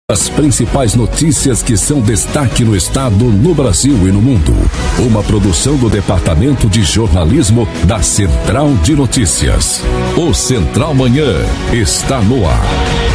As principais notícias que são destaque no estado, no Brasil e no mundo. Uma produção do Departamento de Jornalismo da Central de Notícias. O Central Manhã está no ar.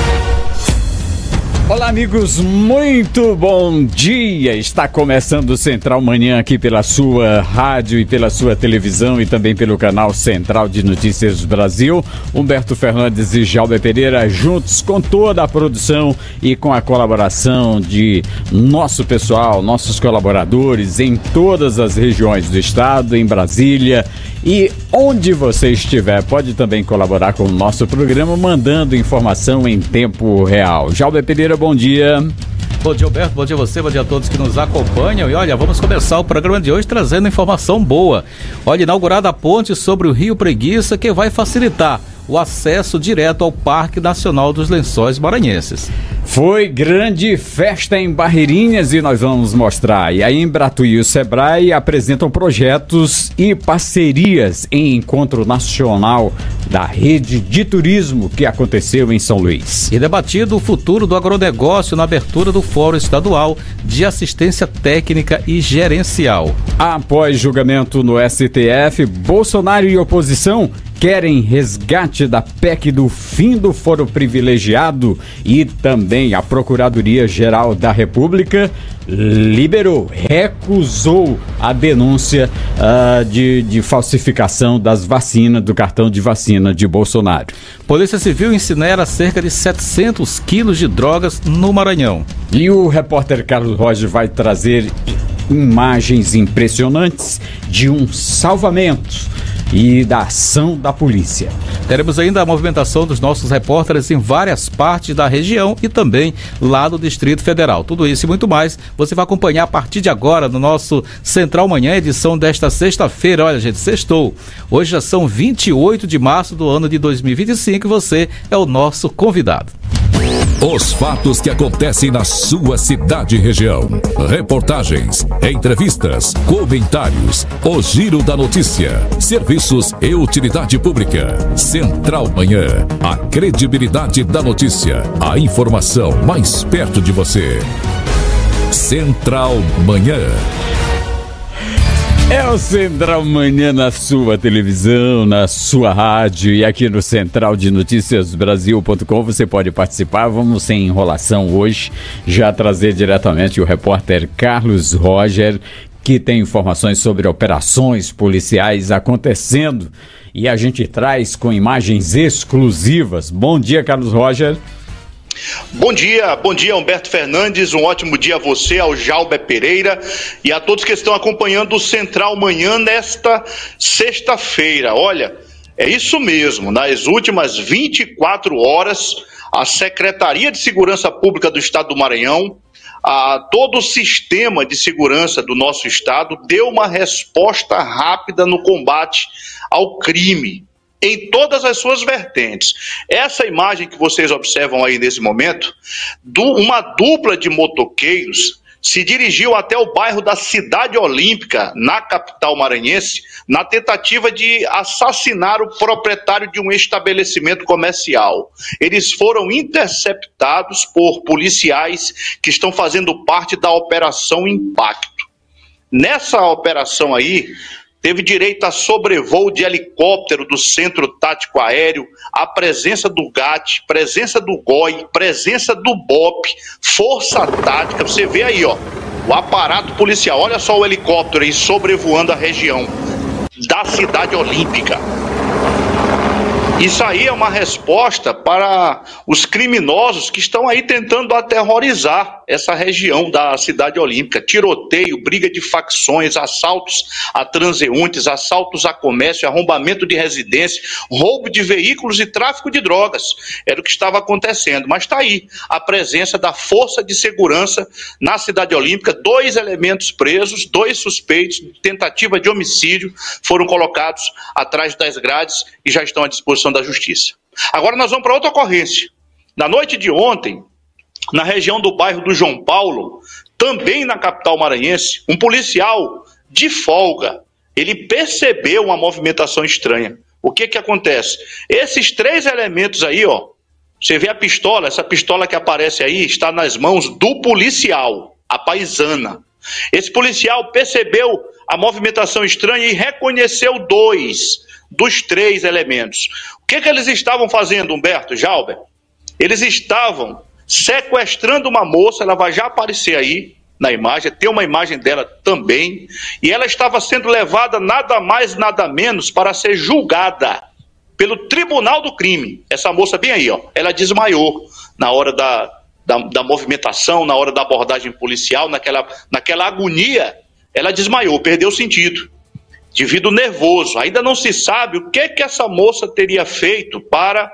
Olá, amigos, muito bom dia! Está começando o Central Manhã aqui pela sua rádio e pela sua televisão e também pelo canal Central de Notícias Brasil. Humberto Fernandes e Jalber Pereira juntos com toda a produção e com a colaboração de nosso pessoal, nossos colaboradores em todas as regiões do estado, em Brasília. E onde você estiver, pode também colaborar com o nosso programa, mandando informação em tempo real. Jalber Pereira, bom dia. Bom dia, Alberto, bom dia a você, bom dia a todos que nos acompanham. E olha, vamos começar o programa de hoje trazendo informação boa. Olha, inaugurada a ponte sobre o Rio Preguiça, que vai facilitar o acesso direto ao Parque Nacional dos Lençóis Maranhenses. Foi grande festa em Barreirinhas e nós vamos mostrar. E a Embratuí e o Sebrae apresentam projetos e parcerias em encontro nacional da rede de turismo que aconteceu em São Luís. E debatido o futuro do agronegócio na abertura do Fórum Estadual de Assistência Técnica e Gerencial. Após julgamento no STF, Bolsonaro e oposição querem resgate da PEC do fim do foro privilegiado e também a Procuradoria-Geral da República recusou a denúncia de falsificação das vacinas, do cartão de vacina de Bolsonaro. Polícia Civil incinera cerca de 700 quilos de drogas no Maranhão. E o repórter Carlos Roger vai trazer imagens impressionantes de um salvamento e da ação da polícia. Teremos ainda a movimentação dos nossos repórteres em várias partes da região e também lá do Distrito Federal. Tudo isso e muito mais você vai acompanhar a partir de agora no nosso Central Manhã, edição desta sexta-feira. Olha, gente, sextou. Hoje já são 28 de março do ano de 2025 e você é o nosso convidado. Os fatos que acontecem na sua cidade e região. Reportagens, entrevistas, comentários, o giro da notícia, serviços e utilidade pública. Central Manhã, a credibilidade da notícia, a informação mais perto de você. Central Manhã. É o Central Manhã na sua televisão, na sua rádio e aqui no Central de Notícias Brasil.com você pode participar. Vamos sem enrolação hoje, já trazer diretamente o repórter Carlos Roger, que tem informações sobre operações policiais acontecendo e a gente traz com imagens exclusivas. Bom dia, Carlos Roger. Bom dia Humberto Fernandes, um ótimo dia a você, ao Jalber Pereira e a todos que estão acompanhando o Central Manhã nesta sexta-feira. Olha, é isso mesmo, nas últimas 24 horas, a Secretaria de Segurança Pública do Estado do Maranhão, todo o sistema de segurança do nosso estado deu uma resposta rápida no combate ao crime, em todas as suas vertentes. Essa imagem que vocês observam aí nesse momento, uma dupla de motoqueiros se dirigiu até o bairro da Cidade Olímpica, na capital maranhense, na tentativa de assassinar o proprietário de um estabelecimento comercial. Eles foram interceptados por policiais que estão fazendo parte da Operação Impacto. Nessa operação aí, teve direito a sobrevoo de helicóptero do Centro Tático Aéreo, a presença do GAT, presença do GOI, presença do BOP, Força Tática. Você vê aí, ó, o aparato policial. Olha só o helicóptero aí sobrevoando a região da Cidade Olímpica. Isso aí é uma resposta para os criminosos que estão aí tentando aterrorizar essa região da Cidade Olímpica. Tiroteio, briga de facções, assaltos a transeuntes, assaltos a comércio, arrombamento de residência, roubo de veículos e tráfico de drogas. Era o que estava acontecendo. Mas está aí a presença da Força de Segurança na Cidade Olímpica. 2 elementos presos, 2 suspeitos de tentativa de homicídio foram colocados atrás das grades e já estão à disposição da Justiça. Agora nós vamos para outra ocorrência. Na noite de ontem, na região do bairro do João Paulo, também na capital maranhense, um policial de folga, ele percebeu uma movimentação estranha. O que acontece? Esses 3 elementos aí, ó, Você vê a pistola, essa pistola que aparece aí está nas mãos do policial, a paisana. Esse policial percebeu a movimentação estranha e reconheceu 2 dos 3 elementos. O que eles estavam fazendo, Humberto, Jalber? Eles estavam sequestrando uma moça, ela vai já aparecer aí na imagem, tem uma imagem dela também, e ela estava sendo levada nada mais, nada menos para ser julgada pelo Tribunal do Crime. Essa moça bem aí, ó, ela desmaiou na hora da movimentação, na hora da abordagem policial, naquela agonia, ela desmaiou, perdeu o sentido, devido ao nervoso. Ainda não se sabe o que essa moça teria feito para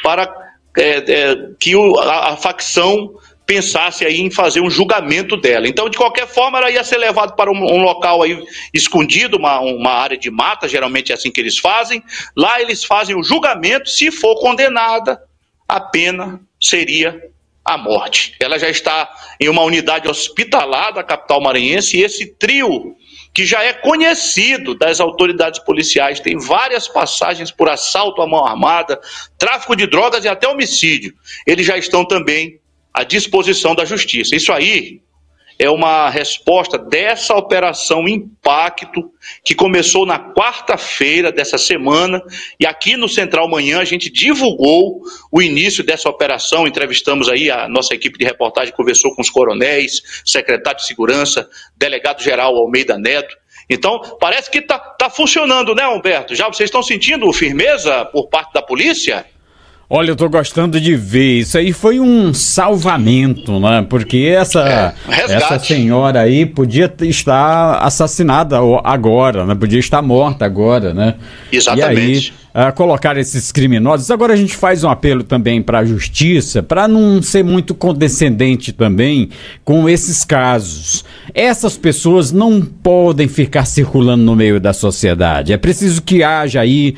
que a facção pensasse aí em fazer um julgamento dela. Então, de qualquer forma, ela ia ser levada para um local aí escondido, uma área de mata, geralmente é assim que eles fazem. Lá eles fazem o julgamento, se for condenada, a pena seria a morte. Ela já está em uma unidade hospitalar da capital maranhense, e esse trio, que já é conhecido das autoridades policiais, tem várias passagens por assalto à mão armada, tráfico de drogas e até homicídio. Eles já estão também à disposição da justiça. Isso aí é uma resposta dessa operação Impacto, que começou na quarta-feira dessa semana, e aqui no Central Manhã a gente divulgou o início dessa operação. Entrevistamos aí a nossa equipe de reportagem, conversou com os coronéis, secretário de segurança, delegado-geral Almeida Neto. Então, parece que tá funcionando, né, Humberto? Já vocês estão sentindo firmeza por parte da polícia? Olha, eu tô gostando de ver. Isso aí foi um salvamento, né? Porque essa senhora aí podia estar assassinada agora, né? Podia estar morta agora, né? Exatamente. E aí, colocar esses criminosos. Agora a gente faz um apelo também para a justiça, para não ser muito condescendente também com esses casos. Essas pessoas não podem ficar circulando no meio da sociedade. É preciso que haja aí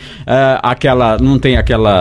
não tem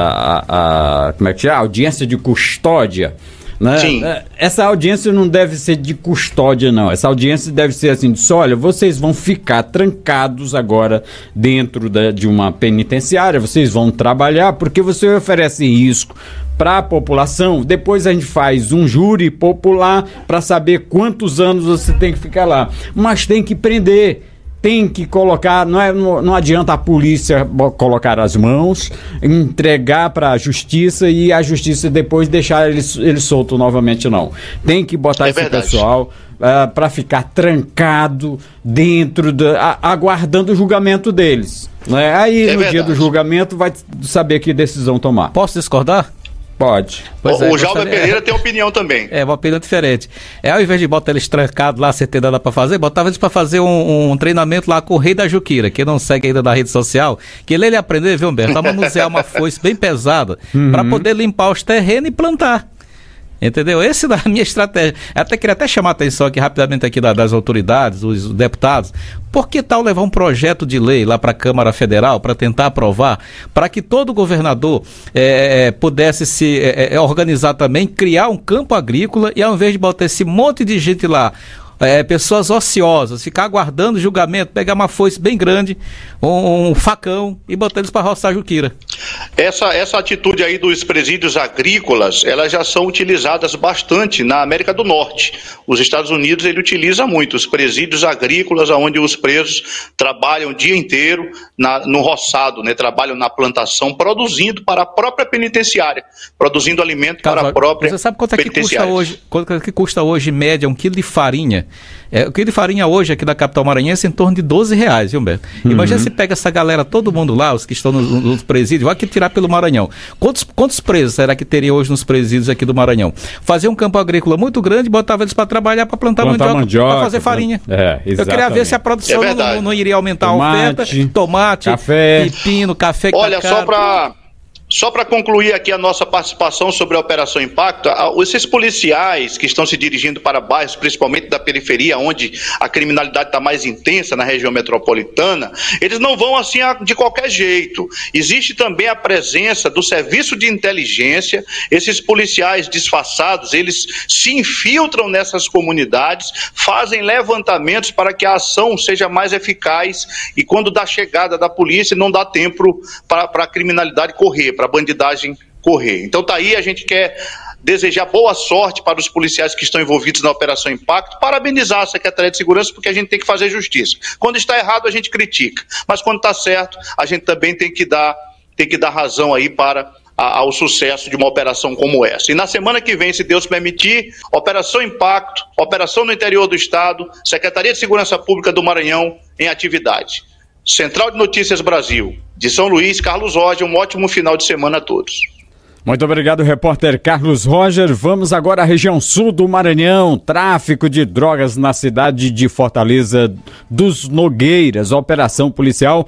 aquela como é que chama? Audiência de custódia, né? Sim. Essa audiência não deve ser de custódia, não. Essa audiência deve ser assim, olha, vocês vão ficar trancados agora dentro de uma penitenciária, vocês vão trabalhar porque você oferece risco para a população. Depois a gente faz um júri popular para saber quantos anos você tem que ficar lá. Mas tem que prender. Tem que colocar, não adianta a polícia colocar as mãos, entregar para a justiça e a justiça depois deixar ele solto novamente, não. Tem que botar esse pessoal para ficar trancado dentro, aguardando o julgamento deles. Né? Aí no dia do julgamento vai saber que decisão tomar. Posso discordar? Pode. O Jalber Pereira tem opinião também. É, uma opinião diferente. Ao invés de botar eles trancados lá, sem ter nada pra fazer, botava eles pra fazer um treinamento lá com o Rei da Juquira, que não segue ainda na rede social, que ele aprender, viu, Humberto, a manusear uma foice bem pesada pra poder limpar os terrenos e plantar. Entendeu? Essa é a minha estratégia. Eu queria até chamar a atenção aqui rapidamente aqui das autoridades, os deputados. Por que tal levar um projeto de lei lá para a Câmara Federal para tentar aprovar, para que todo governador pudesse se organizar também, criar um campo agrícola e ao invés de botar esse monte de gente lá, pessoas ociosas, ficar aguardando julgamento, pegar uma foice bem grande, um facão e botar eles para roçar juquira. Essa atitude aí dos presídios agrícolas, elas já são utilizadas bastante na América do Norte. Os Estados Unidos, ele utiliza muito os presídios agrícolas, onde os presos trabalham o dia inteiro no roçado, né? Trabalham na plantação, produzindo para a própria penitenciária, produzindo alimento para a própria penitenciária. Você sabe quanto é que custa hoje, em média, 1 quilo de farinha? O quilo de farinha hoje aqui da capital maranhense é em torno de R$12, viu, Humberto? Imagina se pega essa galera, todo mundo lá, os que estão nos presídios, vai que tirar pelo Maranhão. Quantos presos será que teria hoje nos presídios aqui do Maranhão? Fazer um campo agrícola muito grande, botava eles para trabalhar, para plantar mandioca, para fazer farinha. Eu queria ver se a produção não iria aumentar a oferta. Tomate, café, pepino, café. Olha, só para concluir aqui a nossa participação sobre a Operação Impacto, esses policiais que estão se dirigindo para bairros, principalmente da periferia, onde a criminalidade está mais intensa na região metropolitana, eles não vão assim de qualquer jeito. Existe também a presença do serviço de inteligência. Esses policiais disfarçados, eles se infiltram nessas comunidades, fazem levantamentos para que a ação seja mais eficaz e quando dá chegada da polícia não dá tempo para a criminalidade correr, para a bandidagem correr. Então tá aí, a gente quer desejar boa sorte para os policiais que estão envolvidos na Operação Impacto, parabenizar a Secretaria de Segurança, porque a gente tem que fazer justiça. Quando está errado, a gente critica, mas quando está certo, a gente também tem que dar razão aí para ao sucesso de uma operação como essa. E na semana que vem, se Deus permitir, Operação Impacto, operação no interior do estado, Secretaria de Segurança Pública do Maranhão em atividade. Central de Notícias Brasil, de São Luís, Carlos Roger, um ótimo final de semana a todos. Muito obrigado, repórter Carlos Roger. Vamos agora à região sul do Maranhão. Tráfico de drogas na cidade de Fortaleza dos Nogueiras. A operação policial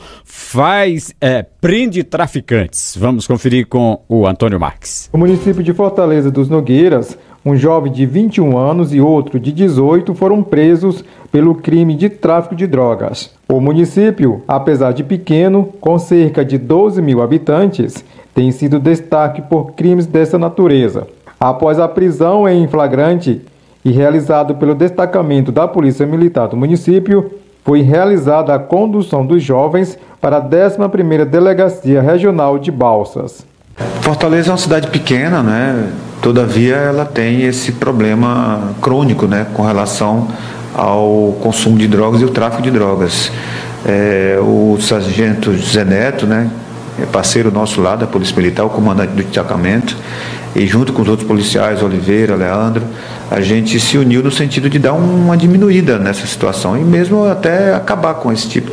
prende traficantes. Vamos conferir com o Antônio Marques. No município de Fortaleza dos Nogueiras, um jovem de 21 anos e outro de 18 foram presos pelo crime de tráfico de drogas. O município, apesar de pequeno, com cerca de 12 mil habitantes, tem sido destaque por crimes dessa natureza. Após a prisão em flagrante e realizado pelo destacamento da Polícia Militar do município, foi realizada a condução dos jovens para a 11ª Delegacia Regional de Balsas. Fortaleza é uma cidade pequena, né? Todavia ela tem esse problema crônico, né? Com relação ao consumo de drogas e o tráfico de drogas. O sargento José Neto, né? Parceiro nosso lá da Polícia Militar, o comandante do destacamento, e junto com os outros policiais, Oliveira, Leandro, a gente se uniu no sentido de dar uma diminuída nessa situação e mesmo até acabar com esse tipo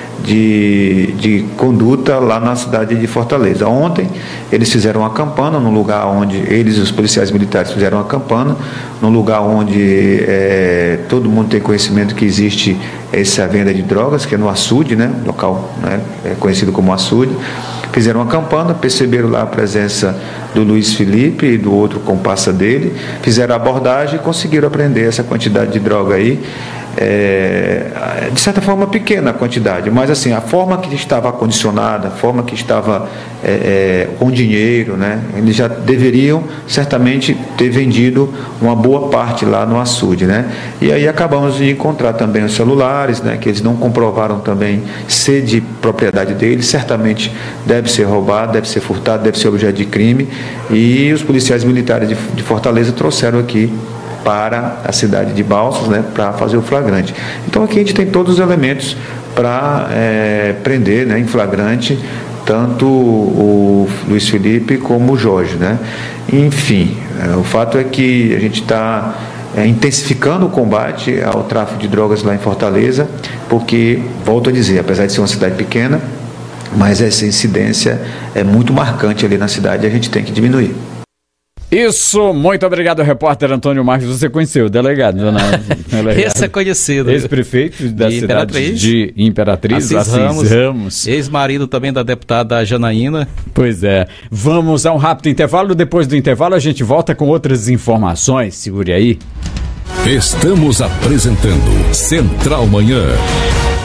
de conduta lá na cidade de Fortaleza. Ontem eles fizeram uma campana no lugar onde eles, os policiais militares, fizeram uma campana no lugar onde todo mundo tem conhecimento que existe essa venda de drogas, que é no açude, né, local, né, conhecido como açude. Fizeram uma campana, perceberam lá a presença do Luiz Felipe e do outro comparsa dele, fizeram a abordagem e conseguiram apreender essa quantidade de droga aí. De certa forma pequena a quantidade, mas assim, a forma que estava acondicionada, a forma que estava com dinheiro, né, eles já deveriam certamente ter vendido uma boa parte lá no açude, né? E aí acabamos de encontrar também os celulares, né, que eles não comprovaram também ser de propriedade deles, certamente deve ser roubado, deve ser furtado, deve ser objeto de crime, e os policiais militares de Fortaleza trouxeram aqui para a cidade de Balsas, né, para fazer o flagrante. Então aqui a gente tem todos os elementos para prender, né, em flagrante tanto o Luiz Felipe como o Jorge, né? Enfim, o fato é que a gente está intensificando o combate ao tráfico de drogas lá em Fortaleza, porque, volto a dizer, apesar de ser uma cidade pequena, mas essa incidência é muito marcante ali na cidade e a gente tem que diminuir. Isso, muito obrigado, repórter Antônio Marques. Você conheceu o delegado, dona? Esse é conhecido. Ex-prefeito da cidade de Imperatriz, Assis Ramos. Ex-marido também da deputada Janaína. Pois é. Vamos a um rápido intervalo. Depois do intervalo a gente volta com outras informações. Segure aí. Estamos apresentando Central Manhã.